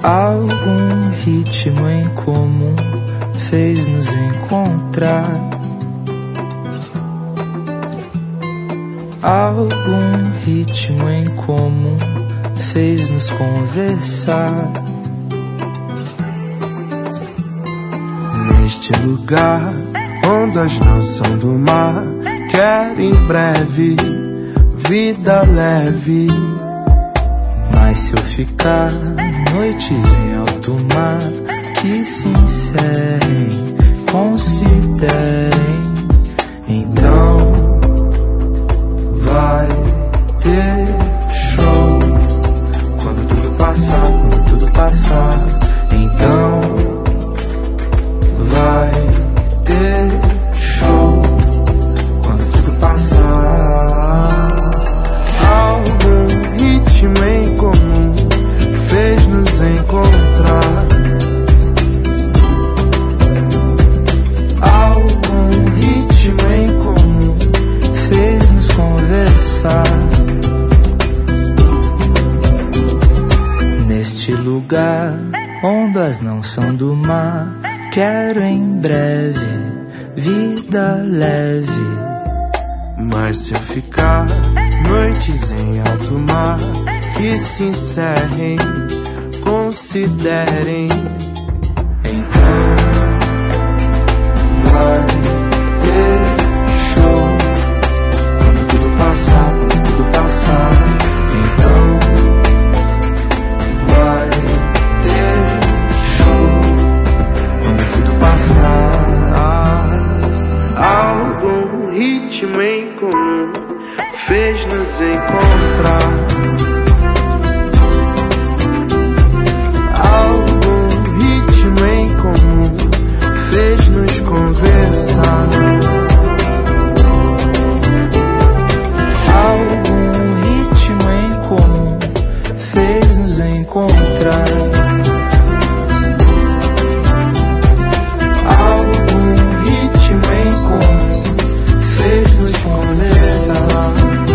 Algum ritmo em comum fez nos encontrar. Algum ritmo em comum fez nos conversar. Neste lugar, ondas não são do mar. Quero em breve vida leve. Mas se eu ficar noites em alto mar que se encerrem, considerem, então vai ter show. Quando tudo passar, quando tudo passar, então vai ter show. Quando tudo passar. Algum ritmo em comum fez nos encontrar. Algum ritmo em comum fez nos conversar. Neste lugar, ondas não são do mar. Quero em breve vida leve. Mas se eu ficar noites em alto mar que se encerrem, considerem, então vai ter show. Quando tudo passar, quando tudo passar, então vai ter show. Quando tudo passar. Algum ritmo em comum fez nos encontrar. Algum ritmo em comum fez nos conversar. Algum ritmo em comum fez nos encontrar. Algum ritmo em comum fez nos conversar.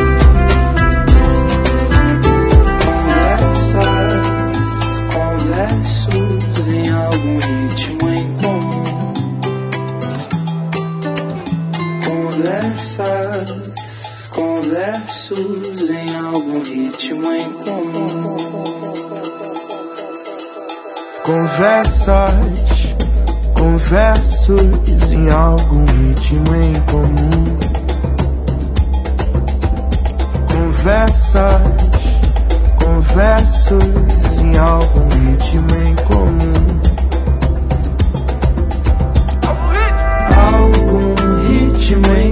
Conversos em algum ritmo em comum. Conversos em algum ritmo em comum. Conversos em algum ritmo em comum. Conversos em algum ritmo em comum. Algum ritmo em